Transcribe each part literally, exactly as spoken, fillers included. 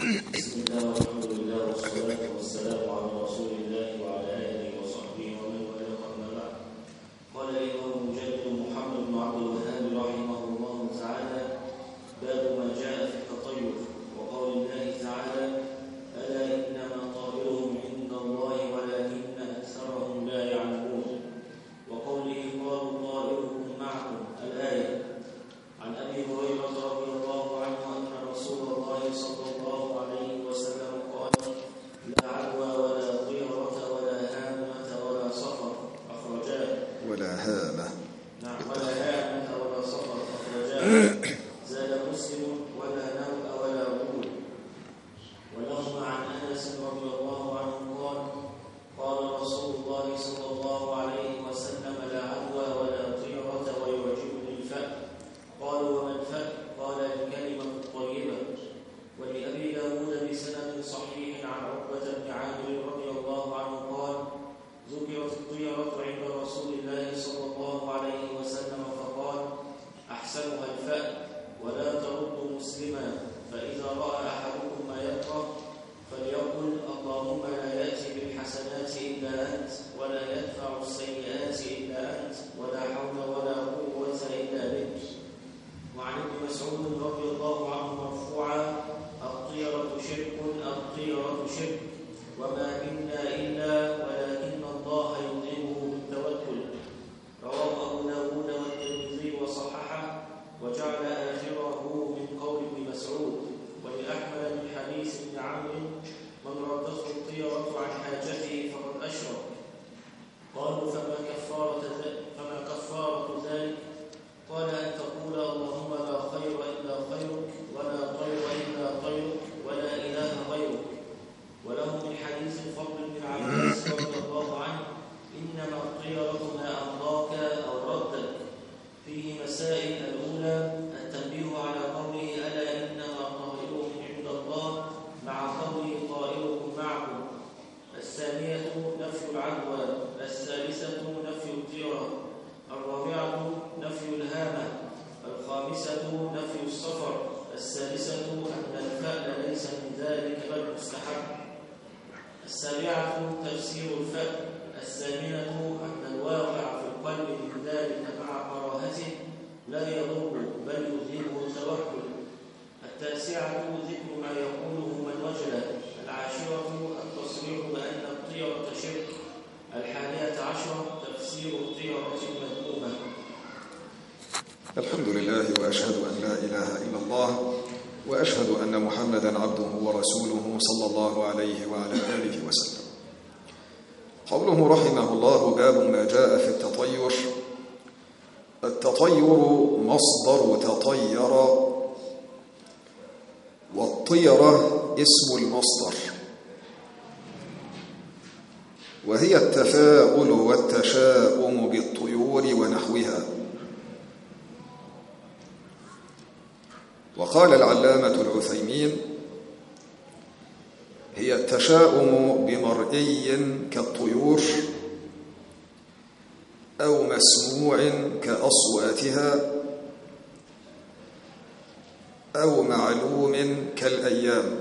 بسم الله والحمد لله والصلاة والسلام على رسول الله وعلى آله وصحبه ومن والاه أما بعد. قال الإمام المجدد محمد بن عبد الوهاب رحمه الله تعالى: باب ما جاء في التطير، وقول الله تعالى: ألا إنما طائرهم عند الله ولكن أكثرهم لا يعلمون، وقوله قالوا طائركم معكم الآية. عن أبي هريرة رضي الله عنه أن رسول الله صلى الله عليه وسلم قال: لا عدوى ولا طيرة ولا هامة ولا صفر أخرجاه. ولا هامة نعم ولا هامة ولا صفر أخرجاه. زاد مسلم: ولا نوء ولا غول. ولهما عن أنس رضي الله عنه قال: قال رسول الله صلى الله عليه وسلم: لا عدوى ولا طيرة ويعجبني الفأل. قالوا: وما الفأل؟ قال: الكلمة الطيبة. ولأبي داود بسند صحيح عن عقبة بن عامر رضي الله عنه قال: ذكرت الطيرة عند رسول الله صلى الله عليه وسلم فقال: أحسنها الفأل، ولا ترد مسلما، فإذا رأى أحدكم ما يكره فليقل: اللهم لا يأتي بالحسنات إلا أنت، ولا يدفع السيئات إلا أنت، ولا حول ولا قوة إلا بك. وعن ابن مسعود رضي الله عنه مرفوعا: الطيرة شرك، الطيرة شرك، وما منا إلا ولكن الله يطيبه بالتوكل. رواه أبو داود والترمذي وصححه، وجعل آخره من قول ابن مسعود. ولأحمد من حديث ابن عمرو: من ردته الطيرة عن حاجته فقد أشرك. قالوا: فما كفارة ذلك؟ فما كفارة ذلك؟ قال: أن تقول: اللهم لا خير إلا خيرك، ولا طير إلا طيرك، ولا إله غيرك. وله من حديث الفضل بن عباس رضي الله عنه: إنما الطيرة ما أمضاك أو ردك. فيه مسائل. الأولى: التنبيه على قوله: ألا إنما طائرهم عند الله، مع قوله: طائركم معكم. الثانية: نفي العدوى. الثالثة: نفي الطيرة. الرابعة: نفي الهامة. الخامسة: نفي السفر. السادسة: أن الفأل ليس من ذلك بل مستحب. السابعة: تفسير الفأل. الثامنة: أن الواقع في القلب من ذلك مع كراهته لا يضر بل يذهبه التوكل. التاسعة: ذكر ما يقوله من وجل. العاشرة: التصريح بأن الطيرة شرك. الحادية عشرة: تفسير الطيرة المذمومة. الحمد لله، وأشهد أن لا إله إلا الله، وأشهد أن محمدًا عبده ورسوله صلى الله عليه وعلى آله وسلم. قوله رحمه الله: باب ما جاء في التطير. التطير مصدر تطير، والطيرة اسم المصدر، وهي التفاؤل والتشاؤم بالطيور ونحوها. وقال العلامة العثيمين: هي التشاؤم بمرئي كالطيور، أو مسموع كأصواتها، أو معلوم كالأيام.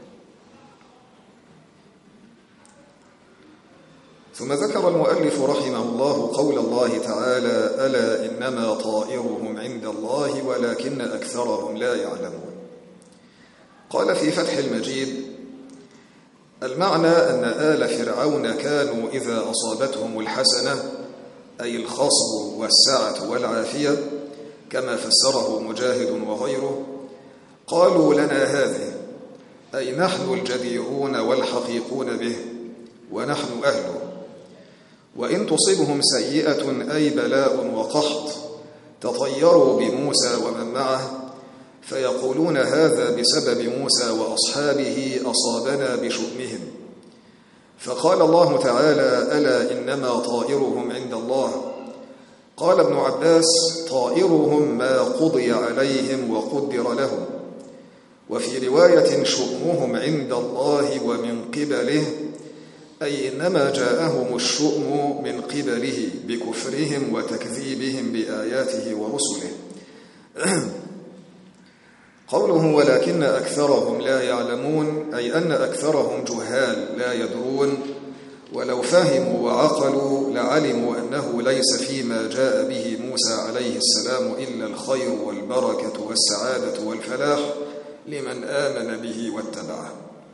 ثم ذكر المؤلف رحمه الله قول الله تعالى: ألا إنما طائرهم عند الله ولكن أكثرهم لا يعلمون. قال في فتح المجيد: المعنى أن آل فرعون كانوا إذا أصابتهم الحسنة، أي الخصب والسعة والعافية، كما فسره مجاهد وغيره، قالوا لنا هذه، أي نحن الجديرون والحقيقون به، ونحن أهله. وإن تصبهم سيئة، أي بلاء وقحط، تطيروا بموسى ومن معه، فيقولون هذا بسبب موسى وأصحابه أصابنا بشؤمهم. فقال الله تعالى: ألا إنما طائرهم عند الله. قال ابن عباس: طائرهم ما قضي عليهم وقدر لهم. وفي رواية: شؤمهم عند الله ومن قبله، أي إنما جاءهم الشؤم من قبله بكفرهم وتكذيبهم بآياته ورسله. قوله ولكن أكثرهم لا يعلمون أي أن أكثرهم جهال لا يدرون، ولو فهموا وعقلوا لعلموا أنه ليس فيما جاء به موسى عليه السلام إلا الخير والبركة والسعادة والفلاح لمن آمن به واتبعه.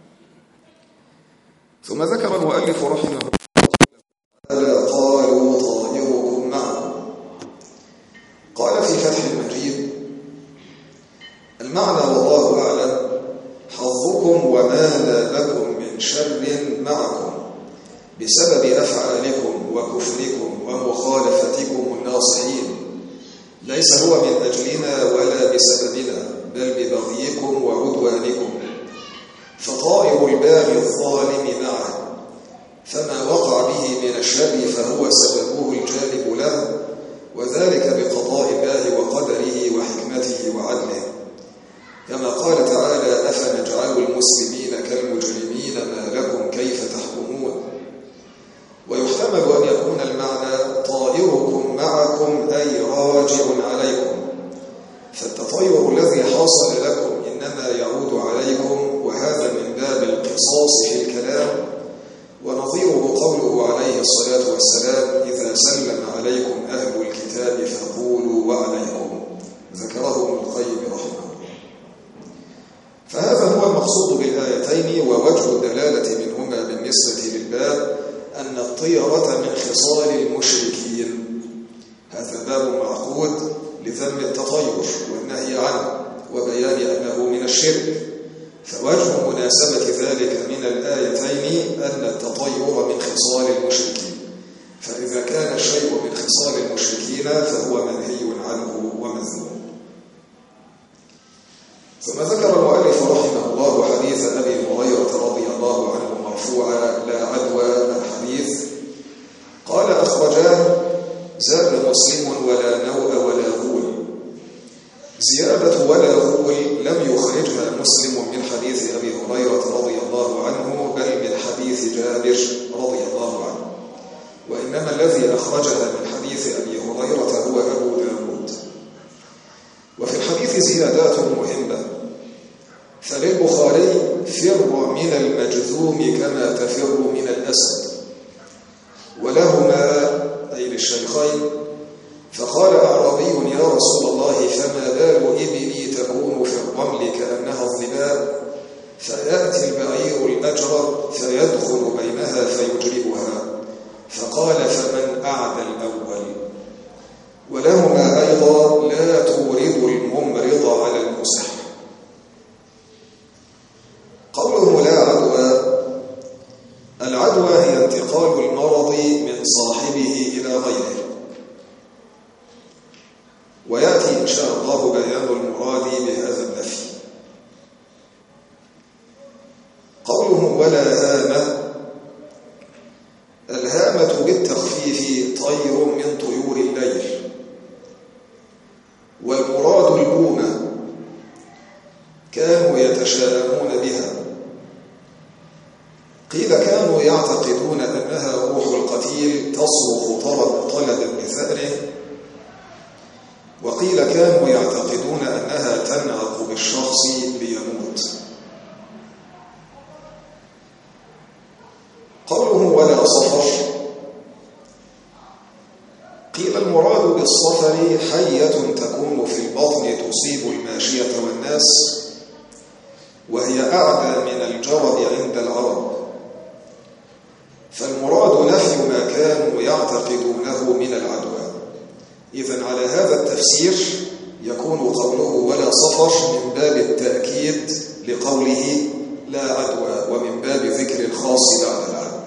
ثم ذكر المؤلف رحمه الله قالوا طائركم معكم. قال في فتح المجيد: المعنى والله أعلم حظكم وما نالكم من شر معكم بسبب أفعالكم وكفركم ومخالفتكم الناصحين، ليس هو من أجلنا ولا بسببنا بل ببغيكم وعدوانكم، فطائر الباغي الظالم معه، فما وقع به من الشر فهو سببه الجالب له، وذلك بقضاء الله وقدره وحكمته وعدله، كما قال تعالى: أفنجعل المسلمين كالمجرمين ما لكم كيف تحكمون. ويحتمل أن يكون المعنى طائركم معكم أي راجع عليكم، فالتطير الذي حاصل لكم إنما يعود عليكم، وهذا من باب القصاص في الكلام، ونظيره قوله عليه الصلاة والسلام: إذا سلم عليكم أهل الكتاب فقولوا وعليكم، ذكره ابن القيم رحمه الله. فهذا هو المقصود بالآيتين، ووجه الدلالة منهما بالنسبة للباب أن الطيرة من خصال المشركين. هذا باب معقود لذم التطير والنهي عنه وبيان أنه من الشرك، فوجه مناسبة ذلك من الآيتين أن التطير من خصال المشركين، فإذا كان الشيء من خصال المشركين فهو منهي عنه ومذموم. ثم ذكر المؤلف رحمه الله حديث أبي هريرة رضي الله عنه مرفوعا لا عدوى الحديث. قال: أخرجاه زاد مسلم ولا نوء ولا غول. زيادة ولا غول لم يخرجها مسلم من حديث أبي هريرة رضي الله عنه، بل من حديث جابر رضي الله عنه، وإنما الذي أخرجها من حديث أبي هريرة هو أبو داود. وفي الحديث زيادات مهمة، فللبخاري: فر من المجذوم كما تفر من الأسد، ولهما أي للشيخين: فقال أعرابي: يا رسول الله، فما بال إبلي تكون في الرمل كأنها الظباء، فيأتي البعير الأجرب فيدخل بينها فيجربها، فقال: فمن أعدى الأول. ولهما أيضا: لا تورد الممرض على المسح. قوله لا عدوى، العدوى هي انتقال المرض من صاحبه إلى غيره، ويأتي إن شاء الله بيان المراد بهذا النفي. قوله ولا هامة، الهامة بالتخفيف طير من طيور الليل، والمراد البومة، كانوا يتشاءمون بها. قيل كانوا يعتقدون أنها روح القتيل تصرخ طلب طلبا بثأره، وقيل كانوا يعتقدون أنها تنعق بالشخص ليموت. قوله ولا صفر، قيل المراد بالصفر حية تكون في البطن تصيب الماشية والناس، وهي أعدى من الجرب عند العرب، فالمراد نفي ما كانوا يعتقدونه من العدوى. إذن على هذا التفسير يكون قوله ولا صفر من باب التأكيد لقوله لا عدوى، ومن باب ذكر الخاص بعد العام.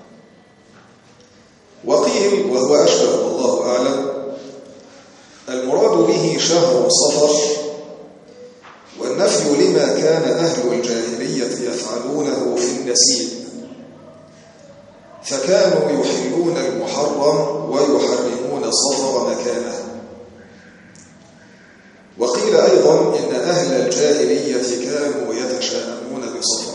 وقيل وهو أشبه والله أعلم المراد به شهر صفر، والنفي لما كان أهل الجاهلية يفعلونه في النسيم، فكانوا يحلون المحرم ويحرمون صفر مكانه. وقيل أيضا إن أهل الجاهلية كانوا يتشاءمون بصفر.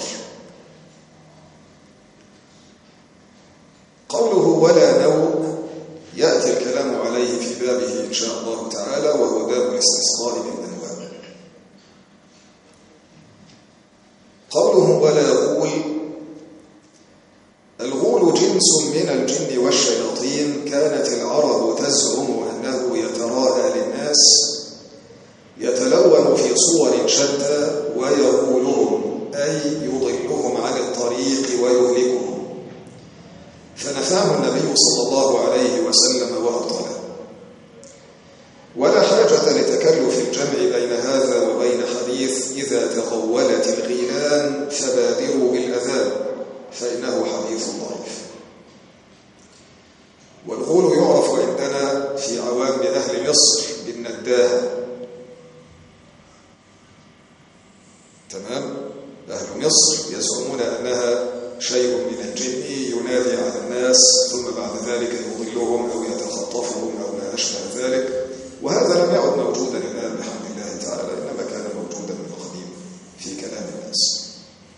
قوله ولا نوء يأتي الكلام عليه في بابه إن شاء الله تعالى، وهو باب الاستسقاء بالأنواع. بصور شتى ويغولهم أي يضلهم عن الطريق ويهلكهم، فنفاه النبي صلى الله عليه وسلم وأبطله. ولا حاجة لتكلف الجمع بين هذا وبين حديث إذا تغولت الغيلان فبادروا بالأذان فإنه حديث ضعيف. والغول يعرف عندنا في عوام أهل مصر بالنداهة. تمام؟ أهل مصر يزعمون أنها شيء من الجن ينادي على الناس ثم بعد ذلك يضلهم أو يتخطفهم أو ما أشبه ذلك، وهذا لم يعد موجودا الآن بحمد الله تعالى، إنما كان موجودا من القديم في كلام الناس.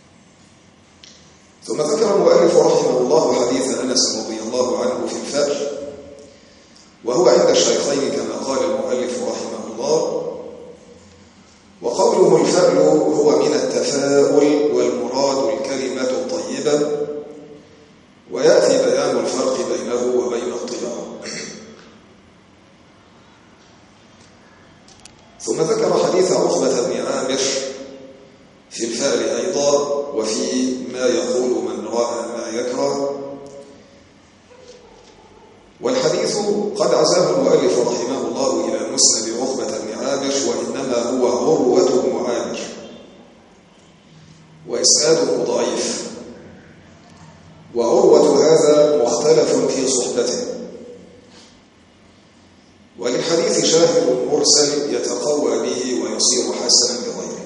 ثم ذكر المؤلف رحمه الله حديث أنس رضي الله عنه في الفأل، وهو عند الشيخين كما قال المؤلف رحمه الله. وقوله الفأل هو من التفاؤل، والمراد الكلمة الطيبة، ويأتي بيان الفرق بينه وبين الطيرة. ثم ذكر حديث عقبة بن عامر في الفأل أيضا، وفي ما يقول من رأى ما يكره. والحديث قد عزاه المؤلف رحمه الله إلى مسند عقبة بن عامر، وإنما هو عروة بن عامر، وإسناده ضعيف. وعروة هذا مختلف في صحبته، وللحديث شاهد مرسل يتقوى به ويصير حسنا لغيره.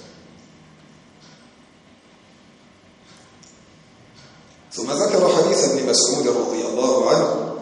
ثم ذكر حديث ابن مسعود رضي الله عنه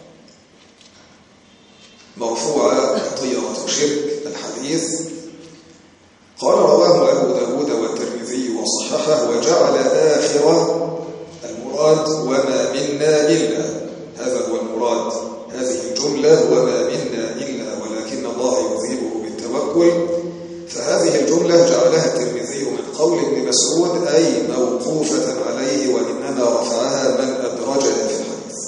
مرفوع طيرة شرك الحديث، قال رواه أبو داود والترمذي وصححه، وجعل آخر المراد وما منا إلا، هذا هو المراد، هذه الجملة وما منا إلا ولكن الله يذهبه بالتوكل، فهذه الجملة جعلها الترمذي من قول ابن مسعود أي موقوفة عليه، وإنما رفعها من أدرجها في الحديث.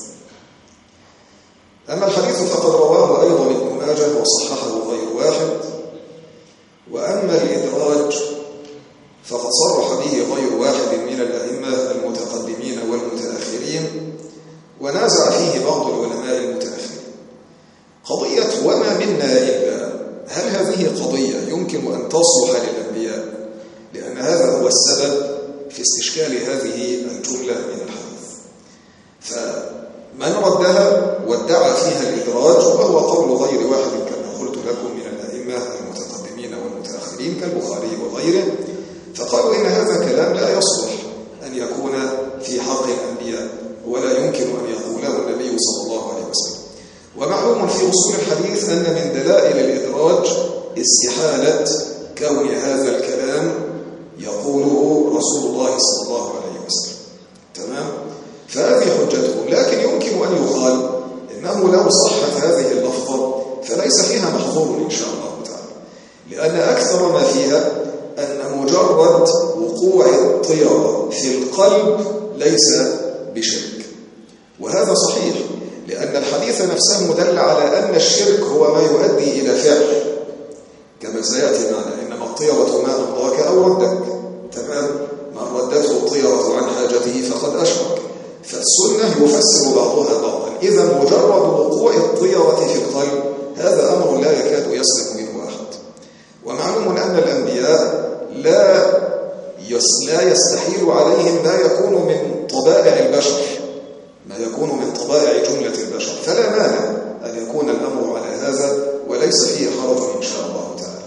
أما الحديث فقد رواه أيضا ابن ماجه وصححه غير واحد. وأما الإدراج فقد صرح به غير واحد من الأئمة المتقدمين والمتأخرين، ونازع فيه بعض العلماء المتأخرين. قضية وما منا إلا، هل هذه قضية يمكن أن تصلح للأنبياء؟ لأن هذا هو السبب في استشكال هذه الجملة من الحديث. فمن ردها وادعى فيها الإدراج، وهو قول غير واحد كما قلت لكم من الأئمة المتقدمين والمتأخرين كالبخاري وغيره، فقالوا إن هذا كلام لا يصلح أن يكون في حق الأنبياء، ولا يمكن أن يقوله النبي صلى الله عليه وسلم. ومعلوم في أصول الحديث أن من دلائل الإدراج استحالة كون هذا الكلام يقوله رسول الله صلى الله عليه وسلم. تمام؟ فهذه حجته. لكن يمكن أن يقال إنه لو صحت هذه اللفظة فليس فيها محظور إن شاء الله تعالى، لأن أكثر ما فيها أن مجرد وقوع الطيرة في القلب ليس بشرك، وهذا صحيح، لأن الحديث نفسه دل على أن الشرك هو ما يؤدي إلى فعل، كما سيأتي معنا إنما الطيرة ما أمضاك أو ردك. تمام؟ من ردته الطيرة عن حاجته فقد أشرك. فالسنة يفسر بعضها بعضا. إذا مجرد وقوع الطيرة في القلب هذا أمر لا يكاد يسلم منه أحد. ومعلوم أن الأنبياء لا لا يستحيل عليهم ما يكون من طبائع البشر، ما يكون من طبائع جملة البشر، فلا مانع أن يكون الأمر على هذا وليس فيه حرج إن شاء الله تعالى.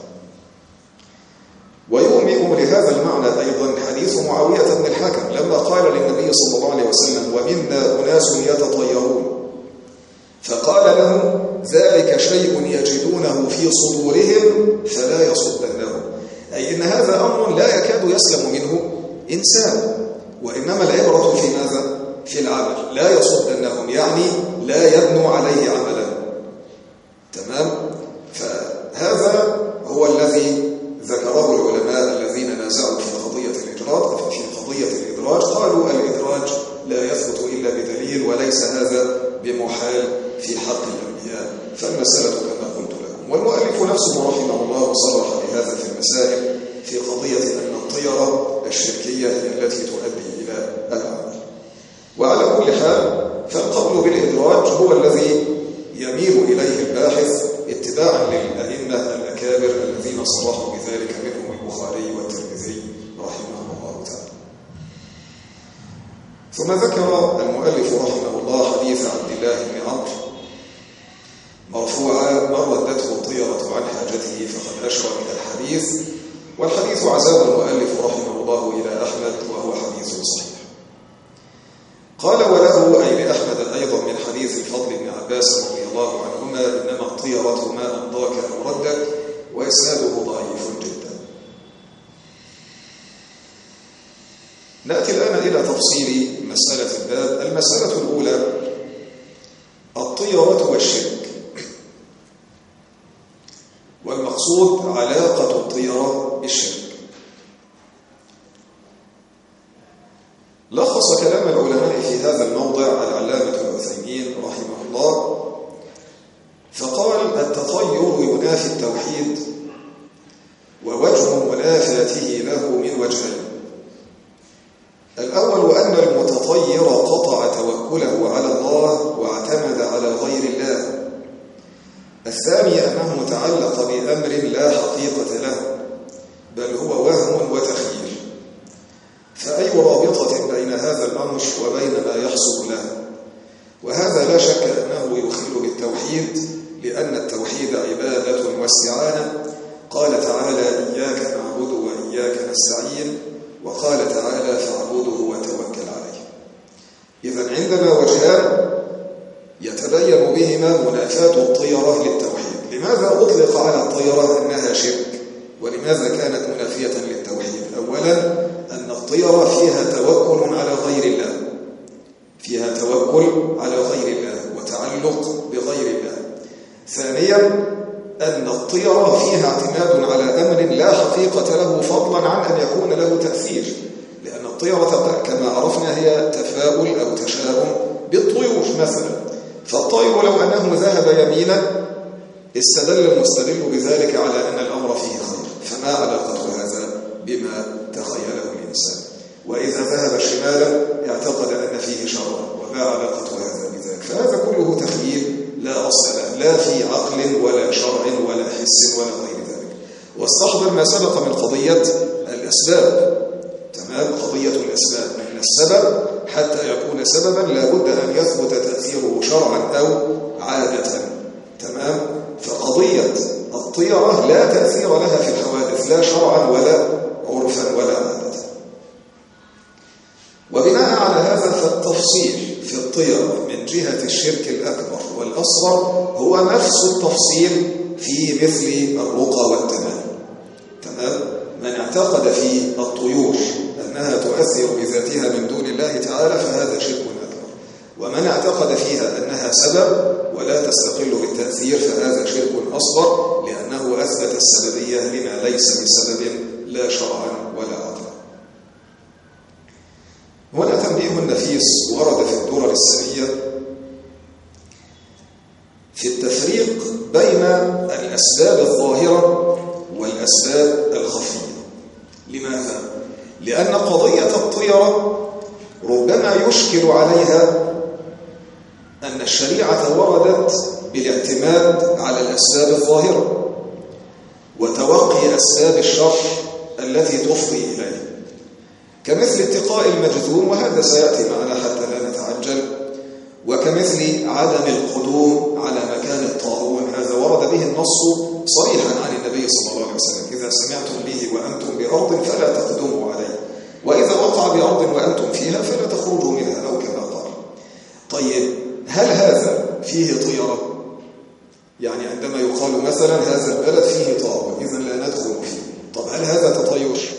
ويؤمن لهذا المعنى أيضا حديث معاوية بن الحكم لما قال للنبي صلى الله عليه وسلم: ومنا أناس يتطيرون، فقال لهم: ذلك شيء يجدونه في صدورهم فلا يصدنهم، أي إن هذا أمر لا يكاد يسلم منه إنسان، وإنما العبرة في ماذا؟ في العمل. لا يصدنهم يعني لا يبنوا عليه عملا. تمام؟ فهذا هو الذي ذكره العلماء الذين نازعوا في قضية الإدراج. في قضية الإدراج قالوا الإدراج لا يثبت إلا بدليل، وليس هذا بمحال في حق الأنبياء، فالمسألة كما قلت لكم. والمؤلف نفسه رحمه الله صرح بهذا في المسائل في قضية أن الطيرة الشركية هي التي تؤدي إلى العمل. وعلى كل حال فالقول بالإدراج هو الذي يميل إليه الباحث اتباعا للأئمة الأكابر الذين صرحوا بذلك منهم البخاري والترمذي رحمهم الله تعالى. ثم ذكر المؤلف رحمه الله حديث عبد الله بن عمرو مرفوعا: من ردته الطيرة عن حاجته فقد أشرى من الحديث. والحديث عزاه المؤلف رحمه الله إلى أحمد وهو حديث صحيح. قال: وله أي لأحمد أيضا من حديث الفضل بن عباس رضي الله عنهما: إنما الطيرة ما أمضاك أو ردك، وإسناده ضعيف جدا. نأتي الآن إلى تفصيل مسألة الباب. المسألة الأولى: الطيرة والشرك. والمقصود علاقة الطيرة بالشرك. لخص كلام العلماء في هذا الموضع العلامة العثيمين رحمه الله فقال: التطير ينافي التوحيد، ووجه منافاته له من وجهين. الأول أن المتطير قطع توكله على الله واعتمد على غير الله. الثاني أنه تعلق بأمر لا حقيقة له، بل هو وهم وتخيل. فأي رابطة بين هذا الأمر وبين ما يحصل له؟ وهذا لا شك أنه يخل بالتوحيد، لأن التوحيد عبادة واستعانة. قال تعالى: إياك نعبد وإياك نستعين، وقال تعالى: فاعبده وتوكل عليه. إذن عندنا وجهان يتبين بهما منافاة الطيرة للتوحيد. لماذا أطلق على الطيرة أنها شرك؟ ولماذا كانت منافية للتوحيد؟ أولا أن الطيرة فيها توكل على غير الله، فيها توكل على غير الله وتعلق بغير الله. ثانيا أن الطيرة فيها اعتماد على أمر لا حقيقة له، فضلا عن أن يكون له تأثير، لأن الطيرة كما عرفنا هي تفاؤل أو تشاؤم بالطيور مثلا. فالطير لو أنه ذهب يمينا استدل المستدل بذلك على أن الأمر فيه خير، فما علاقة هذا بما تخيله الإنسان؟ وإذا ذهب شمالا اعتقد أن فيه شرا، وما علاقة هذا بذلك؟ فهذا كله تخيل لا أصل له، لا في عقل ولا شرع ولا حس ولا غير ذلك. واستحضر ما سبق من قضية الأسباب. تمام؟ قضية الأسباب، أن السبب حتى يكون سببا لابد أن يثبت تأثيره شرعا أو عادة. تمام؟ فقضية الطيرة لا تأثير لها في الحوادث، لا شرعا ولا عرفا ولا عادة. وبناء على هذا فالتفصيل في الطيرة من جهة الشرك الأكبر والأصغر هو نفس التفصيل في مثل الرقى والتمام. تمام؟ من اعتقد في الطيور أنها تؤثر بذاتها من دون الله تعالى فهذا شرك أكبر، ومن اعتقد فيها أنها سبب ولا تستقل بالتأثير فهذا شرك أصغر، لأنه أثبت السببية لما ليس بسبب لا شرعا ولا عقلا. هنا تنبيه نفيس ورد في الدرر السنية في التفريق بين الأسباب الظاهرة والأسباب الخفية. لماذا؟ لأن قضية الطيرة ربما يشكل عليها أن الشريعة وردت بالاعتماد على الأسباب الظاهرة وتوقي أسباب الشر التي تفضي إليه، كمثل اتقاء المجذوم، وهذا سيأتي معنا حتى لا نتعجل، وكمثل عدم القدوم على مكان الطاعون، هذا ورد به النص صريحا عن النبي صلى الله عليه وسلم: إذا سمعتم به وأنتم بأرض فلا تقدموا عليه، وإذا وقع بأرض وأنتم فيها فلا تخرجوا منها، أو كما قال. طيب، هل هذا فيه طيرة؟ يعني عندما يقال مثلا هذا البلد فيه طاعون إذن لا ندخل فيه، طب هل هذا تطير؟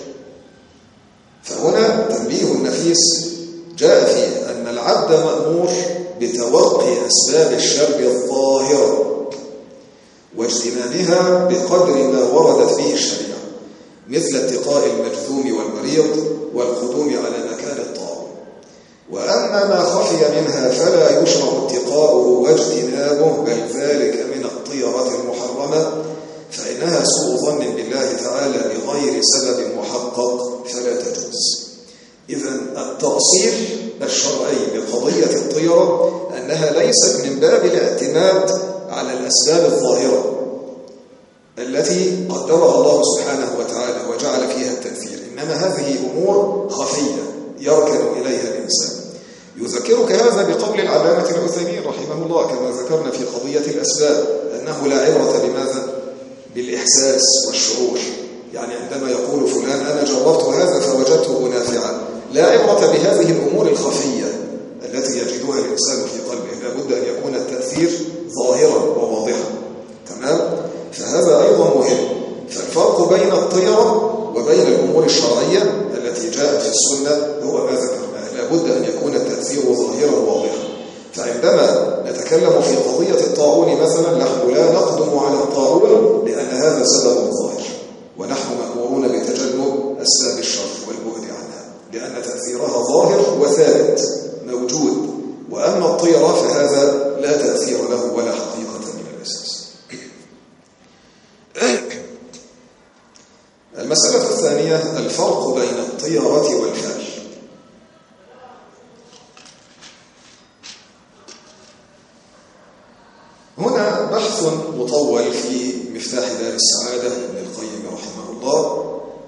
فهنا تنبيه النفيس جاء فيه أن العبد مأمور بتوقي أسباب الشر الظاهرة واجتنابها بقدر ما وردت به الشريعة، مثل اتقاء المجذوم والمريض والقدوم على مكان الطاعون. وأما ما خفي منها فلا يشرع اتقاؤه واجتنابه، بل ذلك من الطيرة المحرمة، فإن لكنها سوء ظن بالله تعالى بغير سبب محقق فلا تجوز. إذن التأصيل الشرعي لقضية الطيرة أنها ليست من باب الاعتماد على الأسباب الظاهرة التي قدرها الله سبحانه وتعالى وجعل فيها التأثير، إنما هذه أمور خفية يركن إليها الإنسان. يذكرك هذا بقول العلامة العثيمين رحمه الله كما ذكرنا في قضية الأسباب أنه لا عبرة بماذا؟ بالإحساس والشعور. يعني عندما يقول فلان أنا جربت هذا فوجدته نافعا، لا عبرة بهذه الأمور الخفية التي يجدها الإنسان في قلبه، لا بد أن يكون التأثير ظاهرا وواضحا. تمام؟ فهذا أيضا مهم. فالفرق بين الطيرة وبين الأمور الشرعية التي جاءت في السنة هو ما ذكرناه، لا بد أن يكون التأثير ظاهرا واضحا. فعندما نتكلم في قضية الطاعون مثلا نحن لا نقدم على الطاعون لأن هذا سبب ظاهر، ونحن مأمورون بتجنب أسباب الشر والبعد عنها لأن تأثيرها ظاهر وثابت موجود. وأما الطيرة فهذا لا تأثير له ولا حقيقة من الأساس. المسألة الثانية الفرق بين الطيرة والفعل. هنا بحث مطول في مفتاح دار السعادة لابن القيم رحمه الله،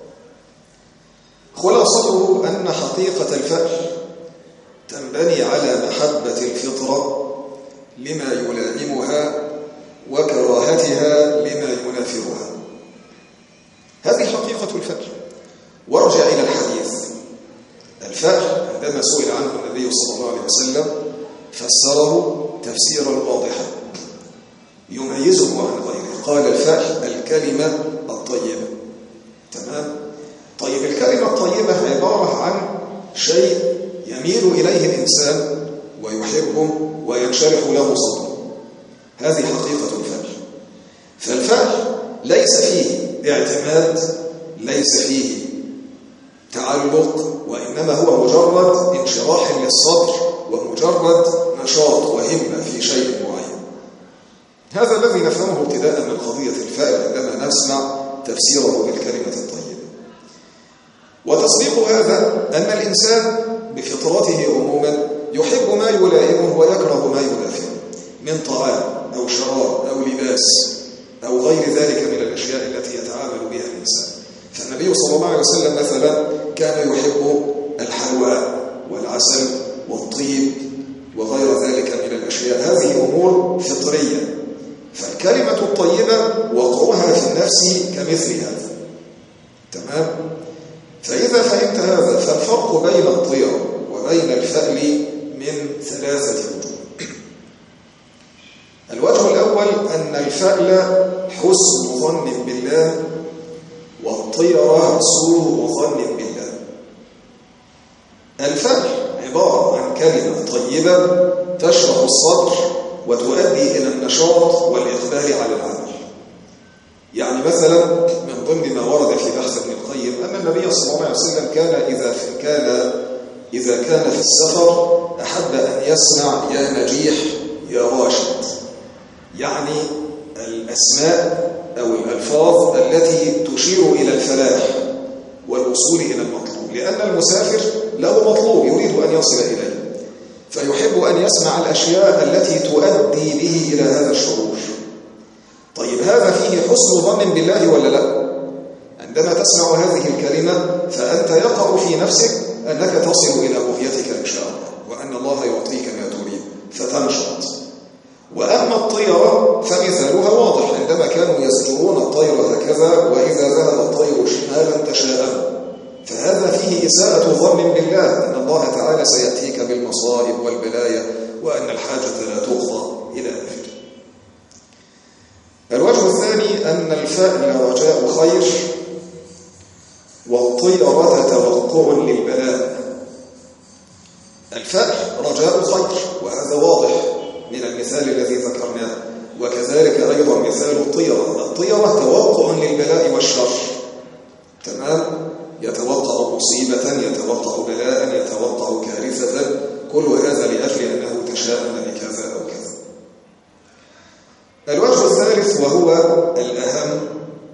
خلاصته أن حقيقة الفعل تنبني على محبة الفطرة لما يلائمها وكراهتها لما ينافرها. هذه حقيقة الفعل. وارجع إلى الحديث. الفعل عندما سئل عنه النبي صلى الله عليه وسلم فسره تفسيرا واضحا يميزه عن غيره. قال الفعل الكلمة الطيبة. تمام؟ طيب الكلمة الطيبة عبارة عن شيء يميل إليه الإنسان ويحبه وينشرح له صدره. هذه حقيقة الفعل. فالفعل ليس فيه اعتماد، ليس فيه تعلق، وإنما هو مجرد انشراح للصدر ومجرد نشاط وهمة في شيء معين. هذا الذي نفهمه ابتداء من قضية الفعل عندما نسمع تفسيره بالكلمة الطيبة. وتصديق هذا أن الإنسان بفطرته عموما يحب ما يلائمه ويكره ما ينافره من طعام أو شراب أو لباس أو غير ذلك من الأشياء التي يتعامل بها الإنسان. فالنبي صلى الله عليه وسلم مثلا كان يحب الحلوى والعسل والطيب وغير ذلك من الأشياء. هذه أمور فطرية. فالكلمة الطيبة وقعها في النفس كمثل هذا. تمام؟ فإذا فهمت هذا فالفرق بين الطيرة وبين الفأل من ثلاثة وجوه. الوجه الأول أن الفأل حسن ظن بالله والطيرة سوء ظن بالله. الفأل عبارة عن كلمة طيبة تشرح الصدر وتؤدي إلى النشاط والإقبال على العمل. يعني مثلا من ضمن ما ورد في بحث ابن القيم أن النبي صلى الله عليه وسلم كان إذا كان إذا كان في السفر أحب أن يسمع يا نجيح يا راشد، يعني الأسماء أو الألفاظ التي تشير إلى الفلاح والوصول إلى المطلوب، لأن المسافر له مطلوب يريد أن يصل إليه، فيحب أن يسمع الأشياء التي تؤدي به إلى هذا الشعور. طيب هذا فيه حسن ظن بالله ولا لا؟ عندما تسمع هذه الكلمة فأنت يقع في نفسك أنك تصل إلى بغيتك إن شاء الله، وأن الله يعطيك ما تريد فتنشط. وأما الطيرة فمثالها واضح، عندما كانوا يزجرون الطير هكذا وإذا ذهب الطير شمالا تشاءم، فهذا فيه إساءة ظن بالله أن الله تعالى سيأتيك بالمصائب والبلايا وأن الحاجة لا تقضى إلى آخره. الوجه الثاني أن الفأل رجاء خير والطيرة توقع للبلاء. الفأل رجاء خير وهذا واضح من المثال الذي ذكرناه، وكذلك أيضا مثال الطيرة. الطيرة توقع للبلاء والشر. تمام؟ يتوقع مصيبة، يتوقع بلاء، يتوقع كارثة، كل هذا لأجل أنه تشاءم بكذا أو كذا. الوجه الثالث وهو الأهم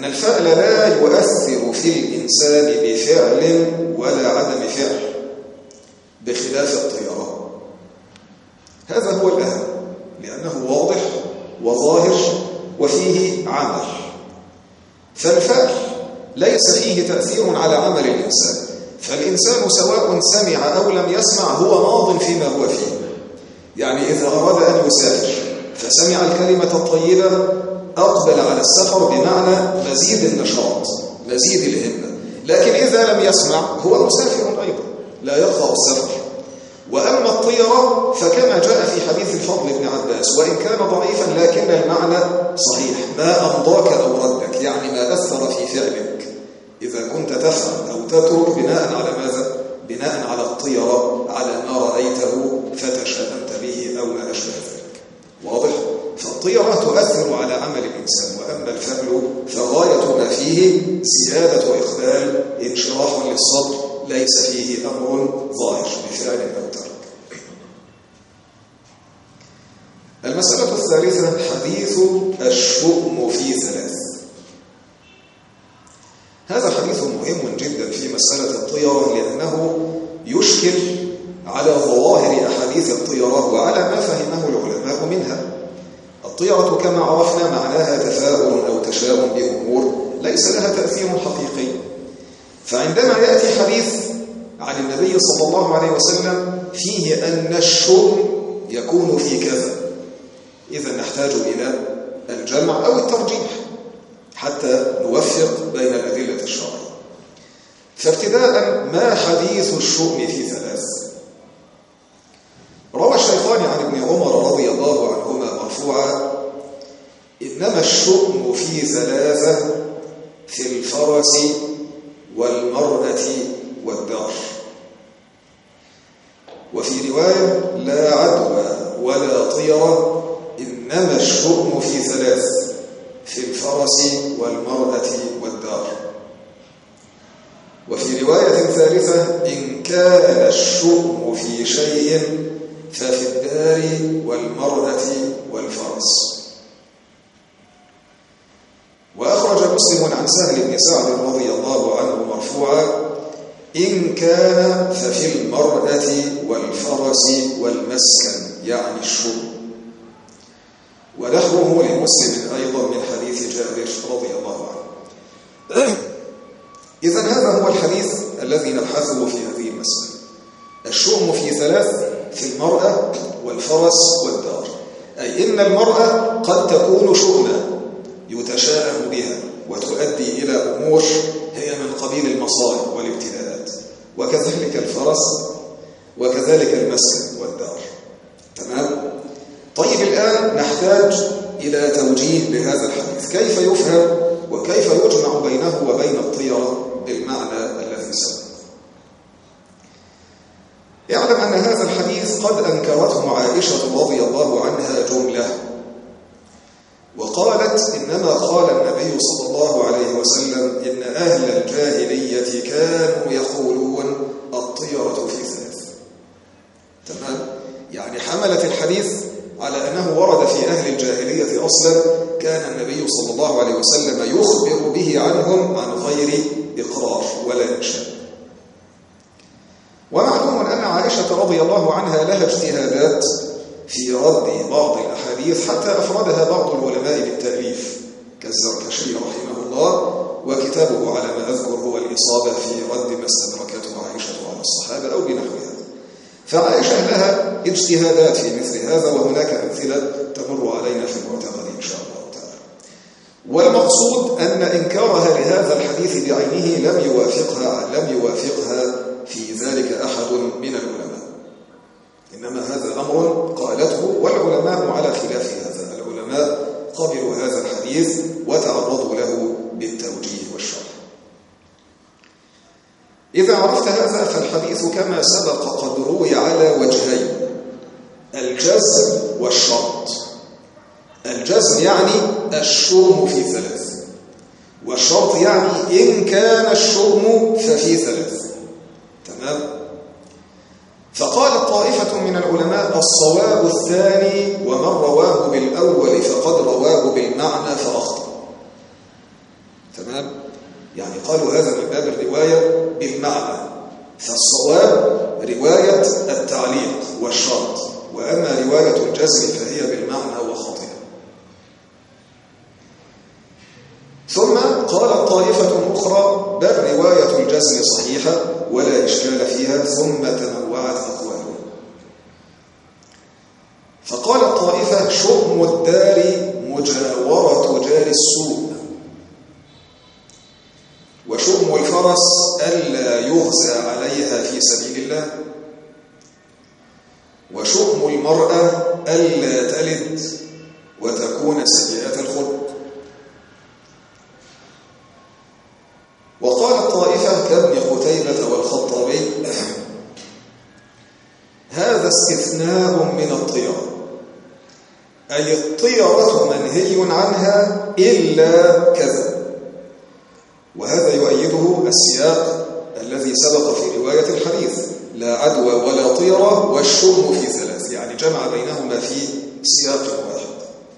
أن الفعل لا يؤثر في الإنسان بفعل ولا عدم فعل بخلاف الطيران. هذا هو الأهم، لأنه واضح وظاهر وفيه عمل. فالفعل ليس فيه تأثير على عمل الإنسان، فالإنسان سواء سمع أو لم يسمع هو ماض فيما هو فيه. يعني إذا أراد أن يسافر فسمع الكلمة الطيبة أقبل على السفر بمعنى مزيد النشاط مزيد الهمة، لكن إذا لم يسمع هو مسافر أيضا لا يقطع السفر. وأما الطيرة فكما جاء في حديث الفضل بن عباس وإن كان ضعيفا لكن المعنى صحيح، ما أمضاك أو ردك، يعني ما أثر في فعلك إذا كنت تفعل أو تترك بناء على ماذا؟ بناء على الطيرة، على ما رأيته فتشأمت به أو ما أشبه ذلك. واضح؟ فالطيرة تؤثر على عمل الإنسان، وأما الفعل فغاية ما فيه زيادة إقبال، انشراح للصدر، ليس فيه أمر ظاهر بفعل أو ترك. المسألة الثالثة حديث الشؤم في ثلاث. هذا حديث مهم جدا في مسألة الطيرة، لأنه يشكل على ظواهر أحاديث الطيرة وعلى ما فهمه العلماء منها. الطيرة كما عرفنا معناها تفاؤل أو تشاؤم بأمور ليس لها تأثير حقيقي. فعندما يأتي حديث عن النبي صلى الله عليه وسلم فيه أن الشؤم يكون في كذا، إذا نحتاج إلى الجمع أو الترجيح حتى نوفق بين الأدلة الشرعية. فابتداء، ما حديث الشؤم في ثلاث؟ روى الشيخان عن ابن عمر رضي الله عنهما مرفوعا: إنما الشؤم في ثلاثة، في الفرس والمرأة والدار. وفي رواية: لا عدوى ولا طيرة، إنما الشؤم في ثلاث، في الفرس والمرأة والدار. وفي رواية ثالثة: إن كان الشؤم في شيء ففي الدار والمرأة والفرس. وأخرج مسلم عن سهل بن سعد رضي الله عنه مرفوعا: إن كان ففي المرأة والفرس والمسكن، يعني الشؤم. ونحوه لمسلم أيضا من حديث جابر رضي الله عنه. إذن هذا هو الحديث الذي نبحثه في هذه المسألة. الشؤم في ثلاث: في المرأة والفرس والدار. أي إن المرأة قد تكون شؤما يتشاءم بها وتؤدي إلى أمور هي من قبيل المصائب والابتلاءات، وكذلك الفرس وكذلك المسكن والدار. تمام؟ طيب، الآن نحتاج إلى توجيه لهذا الحديث، كيف يفهم وكيف يجمع بينه وبين الطيرة بالمعنى الذي سبق. يعلم أن هذا الحديث قد أنكرته عائشة رضي الله عنها جملة، وقالت: إنما قال النبي صلى الله عليه وسلم إن أهل الجاهلية كانوا يقولون الطيرة في ثلاث. تمام؟ يعني حملت الحديث على أنه ورد في أهل الجاهلية أصلا، كان النبي صلى الله عليه وسلم يخبر به عنهم عن غير إقرار ولا إنشاء. ومعلوم أن عائشة رضي الله عنها لها اجتهادات في رد بعض الأحاديث حتى أفردها بعض العلماء بالتأليف كالزركشي رحمه الله، وكتابه على ما أذكر هو الإصابة في رد ما استدركته عائشة على الصحابة أو بنحو هذا. فعائشة لها اجتهادات في مثل هذا، وهناك أمثلة تمر علينا في المعتقد إن شاء الله تعالى. والمقصود أن إنكارها لهذا الحديث بعينه لم يوافقها لم يوافقها في ذلك أحد من العلماء، إنما هذا أمر قالته، والعلماء على خلاف هذا. العلماء قبلوا هذا الحديث وتعرضوا له بالتوجيه والشرح. إذا عرفت هذا فالحديث كما سبق قد روي على وجهين: الجزم والشرط. الجزم يعني الشؤم في ثلاث، والشرط يعني إن كان الشؤم ففي ثلاث. تمام؟ فقال طائفة من العلماء: الصواب الثاني، ومن رواه بالأول فقد رواه بالمعنى فأخطأ. تمام؟ يعني قالوا هذا من باب الرواية بالمعنى، فالصواب رواية التعليق والشرط، وأما رواية الجزم فهي بالمعنى وخاطئة. ثم قال طائفة أخرى بل رواية الجزم صحيحة ولا إشكال فيها، ثم تنوعت أقوالهم. فقال الطائفة شؤم الدار مجاورة جار السوء، وشؤم الفرس ألا يغزى عليها في سبيل الله، وشؤم المرأة ألا تلد وتكون سيئة الخلق. وقال الطائفة كابن قتيبة والخطابي هذا استثناء من الطيرة، أي الطيرة منهي عنها إلا كذا. وهذا يؤيده السياق الذي سبق في رواية الحديث لا عدوى ولا طيرة والشؤم في ثلاث، يعني جمع بينهما في سياق واحد.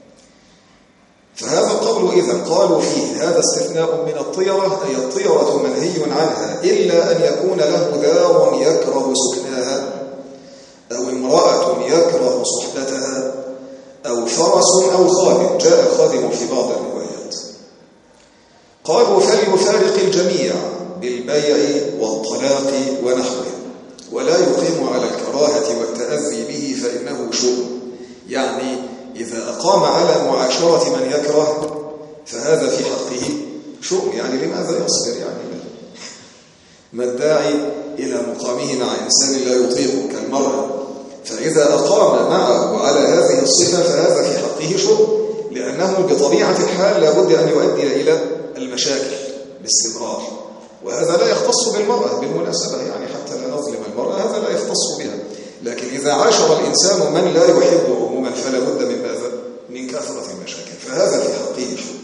فهذا القول إذن قالوا فيه هذا استثناء من الطيرة، أي الطيرة منهي عنها إلا أن يكون له دار يكره سكناها، أو امرأة يكره صحبتها، أو فرس أو خادم، جاء خادم في بعض الروايات. قالوا فليفارق الجميع بالبيع والطلاق ونحوه، ولا يقيم على الكراهة والتأذي به فإنه شؤم. يعني إذا أقام على معاشرة من يكره فهذا في حقه شؤم، يعني لماذا يصبر؟ يعني ما الداعي إلى مقامه مع إنسان لا يطيقه كالمرأة؟ فإذا أقام معه على هذه الصفة فهذا في حقه شؤم، لأنه بطبيعة الحال لابد أن يؤدي إلى المشاكل باستمرار، وهذا لا يختص بالمرأة بالمناسبة، يعني حتى لا نظلم المرأة، هذا لا يختص بها. لكن إذا عاشر الإنسان من لا يحبه عموما فلا بد من ماذا؟ من كثرة المشاكل، فهذا في حقه شؤم.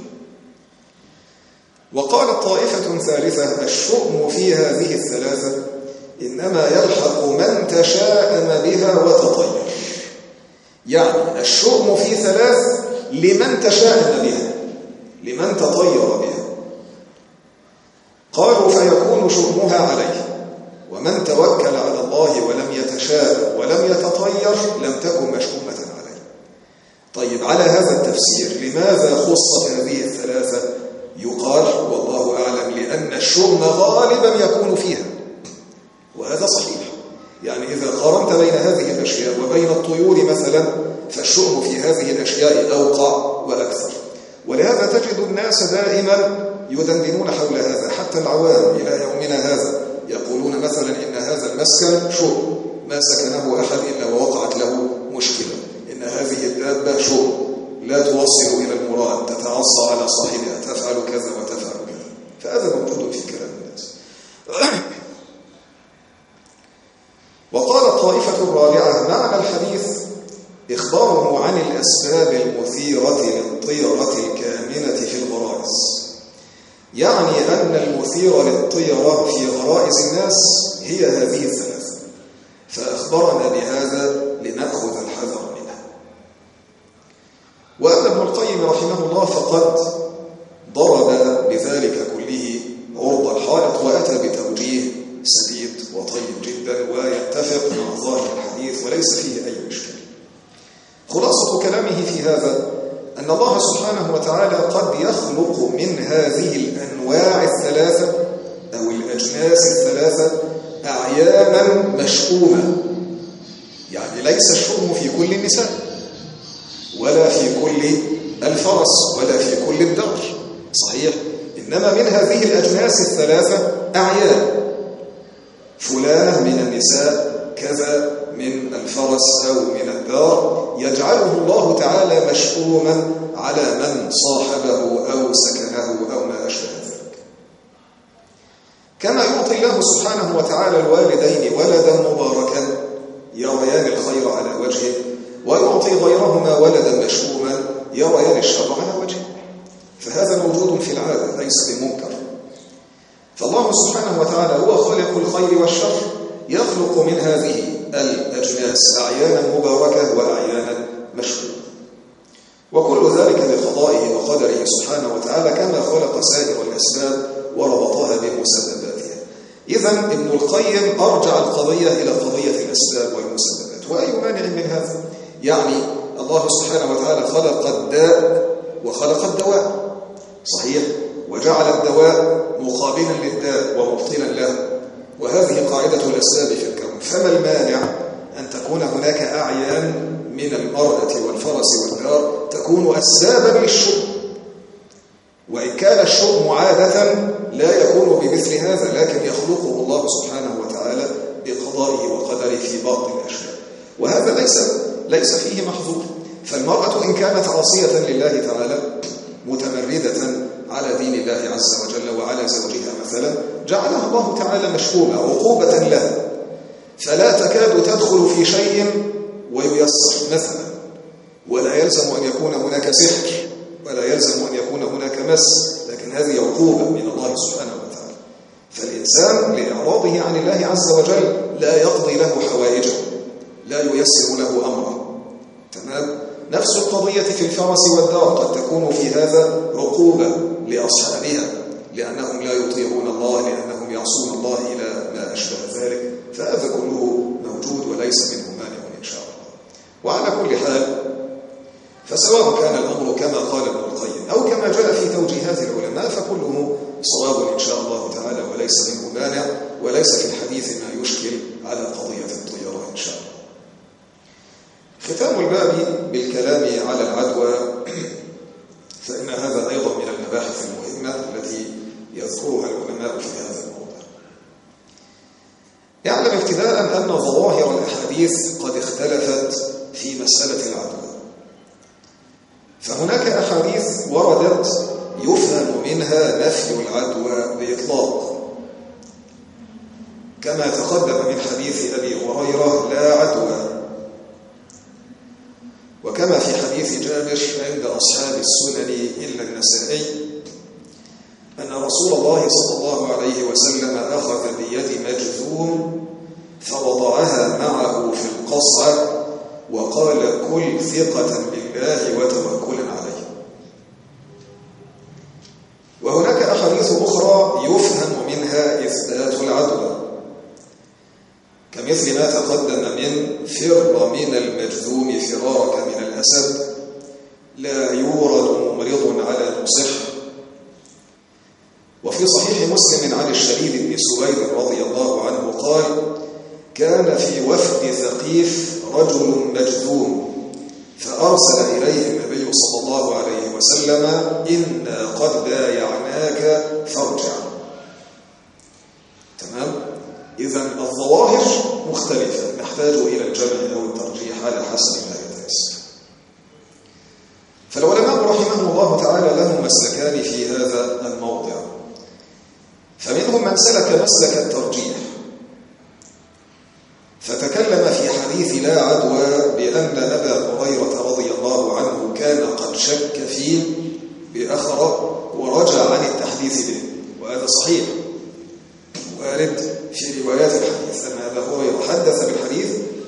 وقالت طائفة ثالثة الشؤم في هذه الثلاثة إنما يلحق من تشاءم بها وتطير، يعني الشؤم في ثلاث لمن تشاءم بها، لمن تطير بها. قالوا فيكون شؤمها عليه، ومن توكل على الله ولم يتشاءم ولم يتطير لم تكن مشؤومة عليه. طيب على هذا التفسير لماذا خصت هذه الثلاثة؟ يقال والله أعلم لأن الشؤم غالبا يكون فيها، وهذا صحيح. يعني إذا قارنت بين هذه الأشياء وبين الطيور مثلا فالشؤم في هذه الأشياء أوقع وأكثر، ولهذا تجد الناس دائما يدندنون حول هذا، حتى العوام إلى يومنا هذا يقولون مثلا إن هذا المسكن شؤم ما سكنه أحد إلا ووقعت له مشكلة، إن هذه الدابة شؤم لا توصل إلى المراد، تتعصى على صاحبها، تفعل كذا وتفعل كذا، فهذا موجود في كلام الناس. وقال الطائفة الرابعة معنى الحديث إخباره عن الأسباب المثيرة للطيرة الكامنة في الغرائز، يعني أن المثيرة للطيرة في غرائز الناس هي هذه الثلاثة، فأخبرنا بهذا لنأخذ الحذر منها. وأما ابن القيم رحمه الله فقد ضرب بذلك كله عرض الحائط وأتى بتوجيه سديد وطيب جدا ويتفق مع ظاهر الحديث وليس فيه أي إشكال. خلاصة كلامه في هذا أن الله سبحانه وتعالى قد يخلق من هذه الأنواع الثلاثة أو الأجناس الثلاثة أعيانا مشؤومة، يعني ليس الشؤم في كل النساء ولا في كل الفرس ولا في كل الدار، صحيح، إنما من هذه الأجناس الثلاثة أعيان، فلانة من النساء كذا من الفرس أو من الدار، يجعله الله تعالى مشؤوما على من صاحبه أو سكنه أو ما أشبه ذلك. كما يعطي الله سبحانه وتعالى الوالدين ولدا مباركا يريان الخير على وجهه، ويعطي غيرهما ولدا مشؤوما يريان الشر على وجهه، فهذا موجود في العادة ليس بمنكر. فالله سبحانه وتعالى هو خالق الخير والشر، يخلق من هذه الأجناس أعيانا مباركة وأعيانا مشؤومة، وكل ذلك بقضائه وقدره سبحانه وتعالى كما خلق سائر الأسباب وربطها بمسبباتها. إذن ابن القيم أرجع القضية إلى قضية الأسباب والمسببات. وأي مانع من هذا؟ يعني الله سبحانه وتعالى خلق الداء وخلق الدواء، صحيح؟ وجعل الدواء مقابلا للداء ومبطلا له، وهذه قاعدة الأسباب في الكون. فما المانع أن تكون هناك أعيان من المرأة والفرس والدار تكون أسبابا للشؤم، وإن كان الشؤم عادة لا يكون بمثل هذا، لكن يخلقه الله سبحانه وتعالى بقضائه وقدره في بعض الأشياء، وهذا ليس ليس فيه محظور. فالمرأة إن كانت عاصية لله تعالى متمردة على دين الله عز وجل وعلى زوجها مثلا، جعلها الله تعالى مشؤومة عقوبة لها، فلا تكاد تدخل في شيء وييسر مثلا، ولا يلزم أن يكون هناك سحر، ولا يلزم أن يكون هناك مس، لكن هذه عقوبة من الله سبحانه وتعالى. فالإنسان لإعراضه عن الله عز وجل لا يقضي له حوائجه، لا ييسر له أمره. تمام؟ نفس القضية في الفرس والدار، قد تكون في هذا عقوبة لأصحابها لأنهم لا يطيعون الله، لأنهم يعصون الله إلى ما أشبه ذلك، فهذا كله موجود وليس منه مانع إن شاء الله. وعلى كل حال فسواء كان الأمر كما قال ابن القيم أو كما جاء في توجيهات العلماء فكله صواب إن شاء الله تعالى وليس منه مانع، وليس في الحديث ما يشكل على قضية الطيران إن شاء الله. ختام الباب بالكلام على العدوى، فإن هذا أيضا من المباحث المهمة التي يذكرها العلماء في هذا الموضوع. يعلم ابتداء أن ظواهر الأحاديث قد اختلفت في مسألة العدوى، فهناك أحاديث وردت يفهم منها نفي العدوى بإطلاق، كما تقدم من حديث أبي هريرة لا عدوى، وكما في حديث جابر عند أصحاب السنن إلا النسائي أن رسول الله صلى الله عليه وسلم أخذ بيد مجذوم فوضعها معه في القصعة وقال كل ثقة بالله وتوكلا عليه. وهناك أحاديث أخرى يفهم منها إثبات العدوى، كمثل ما تقدم من فر من المجذوم فرارك من الأسد، لا يورد ممرض على مصح. وفي صحيح مسلم عن الشريد بن سويد رضي الله عنه قال كان في وفد ثقيف رجل مجذوم فأرسل إليه النبي صلى الله عليه وسلم إنا قد بايعناك فارجع. تمام؟ إذن الظواهر مختلفة، نحتاج إلى الجمع أو الترجيح على حسب ما يتيسر. فالعلماء رحمهم الله تعالى لهم مسلكان في هذا الموضع، فمنهم من سلك مسلك الترجيح فتكلم في حديث لا عدوى بأن أبا هريرة رضي الله عنه كان قد شك فيه بأخره ورجع عن التحديث به، وهذا صحيح وارد في روايات الحديث أن أبا هريرة حدث بالحديث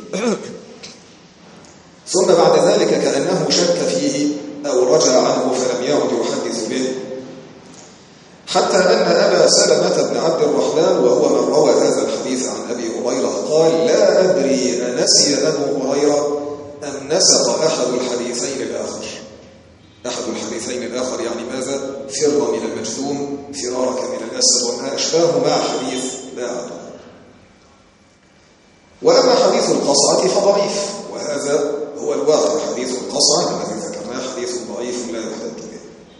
ثم بعد ذلك كأنه شك فيه أو رجع عنه فلم يعد يحدث به، حتى أن أبا سلمة بن عبد الرحمن وهو من روى هذا الحديث عن أبي هريرة قال لا أدري أنسي أبو هريرة أم نسق أحد الحديثين الآخر. أحد الحديثين الآخر يعني ماذا؟ فر من المجذوم فرارك من الأسد وما أشباه مع حديث لا عدوى. وأما حديث القصعة فضعيف، وهذا هو الواقع. حديث القصعة الذي ذكرناه حديث ضعيف لا يحتج به.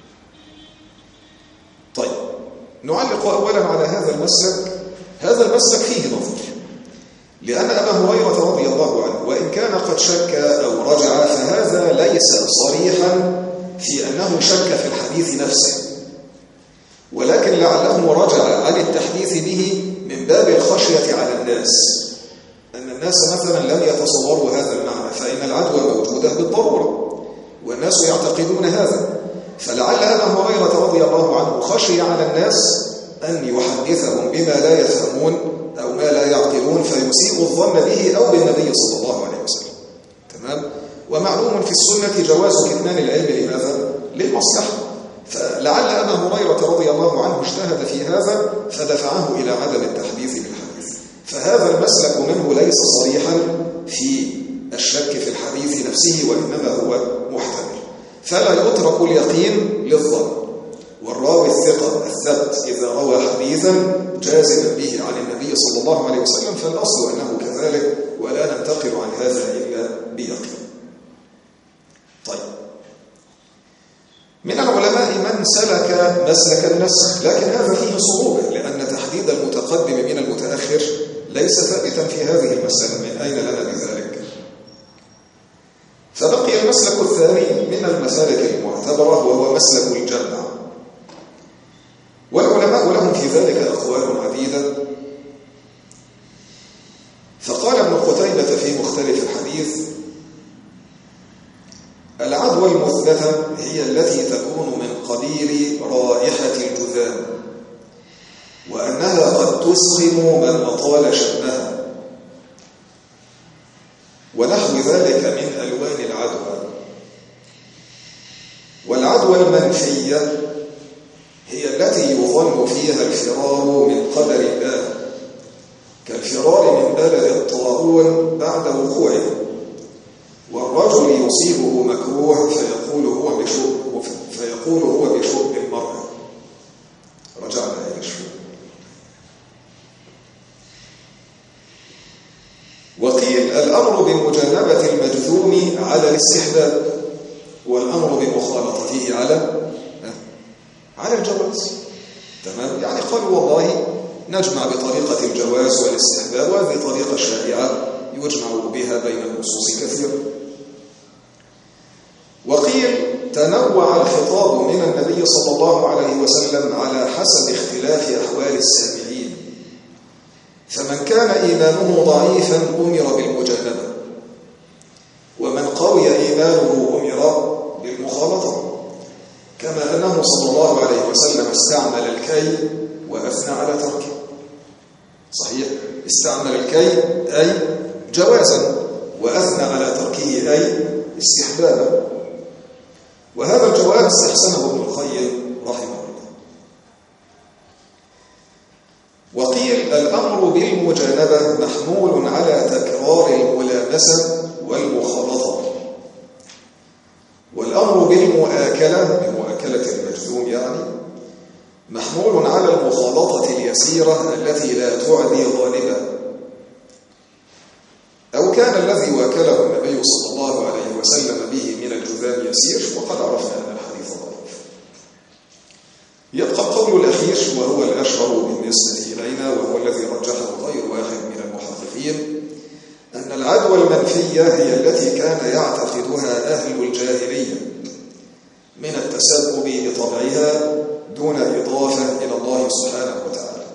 طيب، نعلق أولا على هذا المسلك. هذا المسلك فيه نظر، لأن أبا هريرة رضي الله عنه وإن كان قد شك أو رجع فهذا ليس صريحا في أنه شك في الحديث نفسه، ولكن لعله رجع عن التحديث به من باب الخشية على الناس، أن الناس مثلا لم يتصوروا هذا المعنى، فإن العدوى موجودة بالضرورة والناس يعتقدون هذا، فلعل أبا هريرة رضي الله عنه خشي على الناس أن يحدثهم بما لا يفهمون أو ما لا يعقلون فيسيء الظن به أو بالنبي صلى الله عليه وسلم. تمام؟ ومعلوم في السنة جواز كتمان العلم لماذا؟ للمصلحة. فلعل أبا هريرة رضي الله عنه اجتهد في هذا فدفعه إلى عدم التحديث بالحديث. فهذا المسلك منه ليس صريحا في الشك في الحديث نفسه، وإنما هو محتمل. فلا يترك اليقين للظن، والراوي الثقة الثبت إذا روى حديثا جازما به عن النبي صلى الله عليه وسلم فالأصل أنه كذلك، ولا ننتقل عن هذا إلا بيقين. طيب، من العلماء من سلك مسلك النسخ، لكن هذا فيه صعوبة، لأن تحديد المتقدم من المتأخر ليس ثابتا في هذه المسألة، من أين لنا بذلك؟ فبقي المسلك الثاني من المسالك المعتبرة، وهو مسلك الجمع، والعلماء لهم في ذلك أقوال عديدة. فقال ابن قتيبة في مختلف الحديث: العدوى المثبتة هي التي تكون من قبيل رائحة الجذام، وأنها قد تسخن من أطال شمها، ونحو ذلك من ألوان العدوى. والعدوى المنفية هي التي يظن فيها الفرار من قدر الله، كالفرار من بلد الطاعون بعد وقوعه، والرجل يصيبه مكروه فيقول هو بشؤم فيقول هو بشؤم المرأة. رجعنا إلى الشؤم. وقيل الأمر بمجانبة المجذوم على الاستحباب، والأمر بمخالطته على على الجواز. تمام؟ يعني قالوا والله نجمع بطريقة الجواز والاستحباب، وهذه طريقة شائعة يجمع بها بين النصوص كثيرا. وقيل تنوع الخطاب من النبي صلى الله عليه وسلم على حسب اختلاف أحوال السامعين، فمن كان إيمانه ضعيفا أمر بالمجانبة، ومن قوي إيمانه أمر بالمخالطة، كما أنه صلى الله عليه وسلم استعمل الكي وأثنى على تركه. صحيح، استعمل الكي أي جوازا، وأثنى على تركه أي استحبابا، وهذا الجواب استحسنه ابن القيم رحمه الله. وقيل الأمر بالمجانبة محمول على تكرار الملامسة والمخالطة، والأمر بالمؤاكلة بمؤاكلة المجذوم يعني محمول على المخالطة اليسيرة التي لا تعدي غالبا، أو كان الذي واكله النبي صلى الله عليه وسلم به من الجذام يسير، وقد عرفنا أن الحديث ضعيف. يبقى القول الأخير وهو الأشهر بالنسبة إلينا، وهو الذي رجحه غير واحد من المحققين، أن العدوى المنفية هي التي كان يعتقدها أهل الجاهلية من التسبب بطبعها دون إضافة إلى الله سبحانه وتعالى.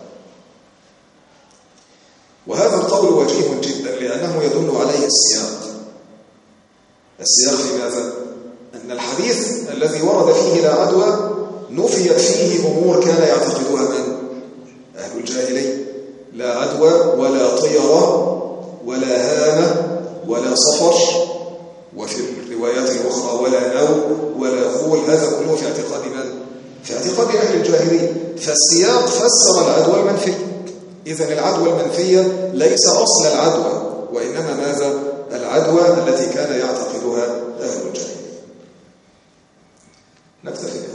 وهذا القول وجيه جدا، لأنه يدل عليه السياق. السياق في ماذا؟ أن الحديث الذي ورد فيه لا عدوى نفيت فيه أمور كان يعتقدها من؟ أهل الجاهلية. لا عدوى ولا طيرة ولا هامة ولا صفر، وفي الروايات الأخرى ولا نوم ولا غول، هذا كله في اعتقاد من؟ في اعتقاد أهل الجاهلية. فالسياق فسر العدوى المنفية. إذن العدوى المنفية ليس أصل العدوى، وإنما ماذا؟ العدوى التي كان يعتقدها أهل الجاهلية. نكتفي.